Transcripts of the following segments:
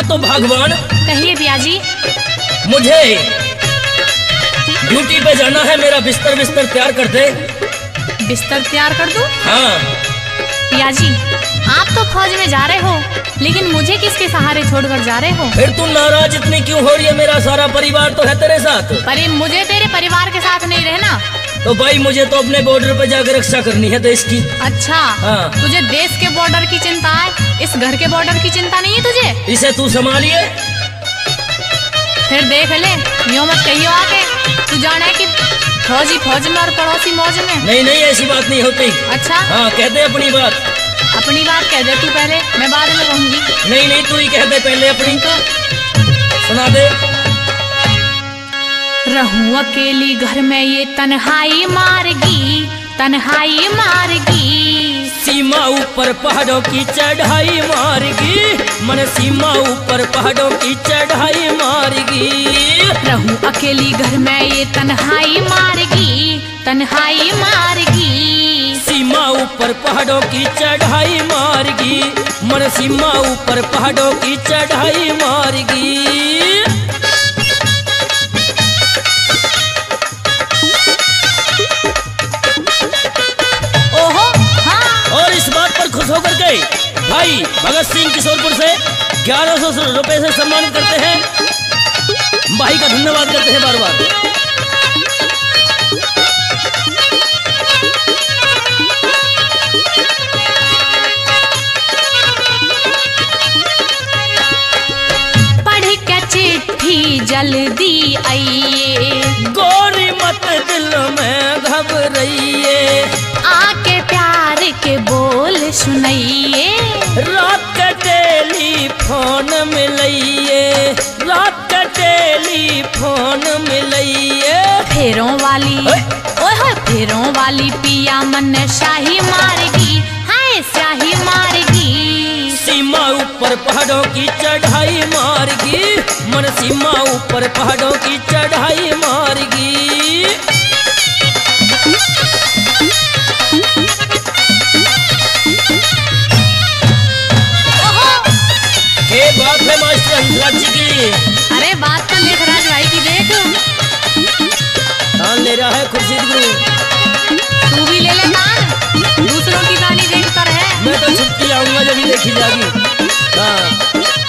तो भगवान। कहिए पिया जी। मुझे ड्यूटी पे जाना है, मेरा बिस्तर बिस्तर तैयार कर दे। बिस्तर तैयार कर दूं? हाँ। पिया जी आप तो फौज में जा रहे हो, लेकिन मुझे किसके सहारे छोड़कर जा रहे हो? फिर तू नाराज इतनी क्यों हो रही है? मेरा सारा परिवार तो है तेरे साथ। अरे मुझे तेरे परिवार के साथ नहीं रहना। तो भाई मुझे तो अपने बॉर्डर पे जाकर रक्षा करनी है देश की। अच्छा हाँ। तुझे देश के बॉर्डर की चिंता है, इस घर के बॉर्डर की चिंता नहीं है तुझे? इसे तू संभालिए। फिर देख ले, यूं मत कहियो आके तू जाना है कि फौजी फौज में और पड़ोसी मौज में। नहीं नहीं ऐसी बात नहीं होती। अच्छा हाँ कह दे अपनी बात। अपनी बात कह दे तू पहले, मैं बाद में कहूंगी। नहीं नहीं तू ही कह दे पहले अपनी। तो सुना दे। रहूं अकेली घर में ये तन्हाई मारगी, तन्हाई मारगी। सीमा ऊपर पहाड़ों की चढ़ाई मारगी, मन सीमा ऊपर पहाड़ों की चढ़ाई मारगी। रहूं अकेली घर में ये तन्हाई मारगी, तन्हाई मारगी। सीमा ऊपर पहाड़ों की चढ़ाई मारगी, मन सीमा ऊपर पहाड़ों की चढ़ाई मारगी। ओहो हाँ। और इस बात पर खुश होकर के भाई भगत सिंह किशोरपुर से 1100 रुपए से सम्मानित करते हैं। भाई का धन्यवाद करते हैं बार बार। पढ़ के चिट्ठी जल्दी आइए, गोरी मत दिल में घबराइए, आके प्यार के बोल सुनाइए। रात का टेलीफोन मिलाइए, रात का टेलीफोन मिलाइए। फेरों वाली ओए होए फेरों वाली पिया मन शाही मारगी, हाय शाही मारगी। सीमा ऊपर पहाड़ों की चढ़ाई मारगी, मन सीमा ऊपर पहाड़ों की चढ़ाई मारगी। ये बात है मास्टर हंसराज जी की। अरे बात तो लेखराज भाई की देख। तान ले रहा है खुर्शीद गुरु। तू भी ले ले तान, दूसरों की गाली देखता रहे। मैं तो छुट्टी आऊंगा जब ही देखी जाएगी। हाँ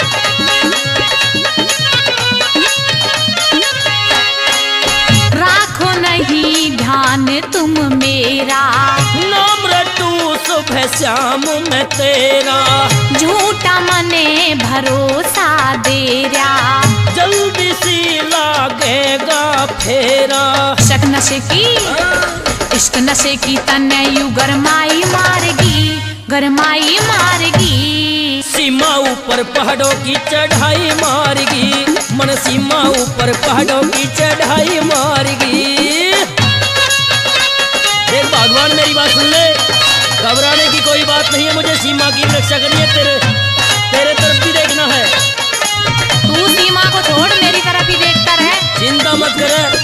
राखो नहीं ध्यान तुम मेरा, नाम रटू सुबह शाम मैं तेरा। झूठा मने भरोसा देरा, जल्दी सी लागेगा फेरा। शक नशे की इश्क नशे की तने यू गरमाई मारगी, गरमाई मारगी। सीमा ऊपर पहाड़ों की चढ़ाई मारगी, मन सीमा ऊपर पहाड़ों की चढ़ाई मारगी। देख भगवान मेरी बात सुन ले, घबराने की कोई बात नहीं है। मुझे सीमा की रक्षा करनी है, तेरे तरफ भी देखना है। तू सीमा को छोड़ मेरी तरफ ही देखता रहे। चिंता मत कर।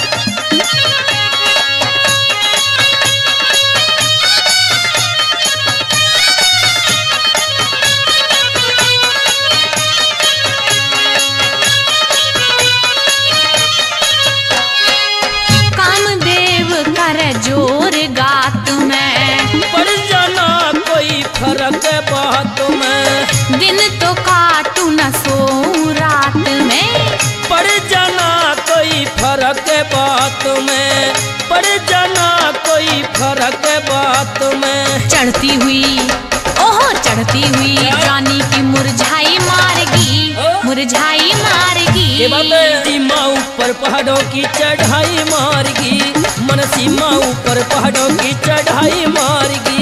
कामदेव कर जोर गात में, पड़ जाना कोई फर्क बात में। दिन तो काटू न सोऊं रात में। पड़ जाना कोई फर्क बात में, पड़ जाना कोई फर्क बात में। चढ़ती हुई ओहो चढ़ती हुई जानी की मुरझाई मारगी, मुरझाई मारगी। ये बात है। सीमा ऊपर पहाड़ों की चढ़ाई मारगी, मन सीमा ऊपर पहाड़ों की चढ़ाई मारगी।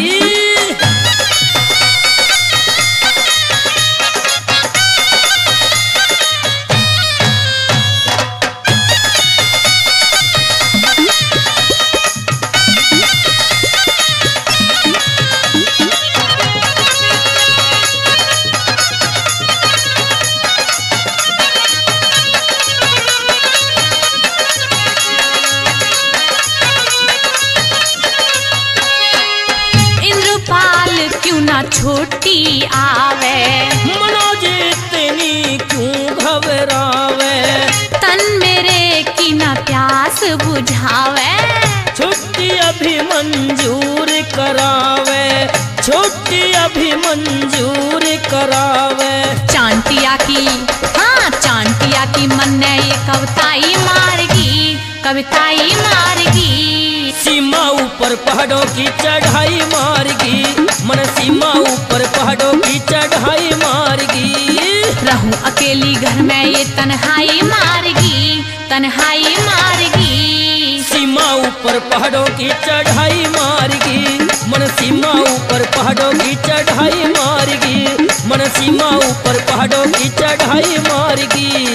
बुझावे। छुट्टी अभी मंजूर करावे, छुट्टी अभी मंजूर करावे। चांटिया की, हाँ चांटिया की मन ने ये कविताई मारगी, कविताई मारगी। सीमा ऊपर पहाड़ों की चढ़ाई मारगी, मन सीमा ऊपर पहाड़ों की चढ़ाई मारगी। रहूं अकेली घर में ये तन्हाई मारगी, तन्हाई मारगी। सीमा ऊपर पहाड़ों की चढ़ाई मारगी, मन सीमा ऊपर पहाड़ों की चढ़ाई मारगी, मन सीमा ऊपर पहाड़ों की चढ़ाई मारगी।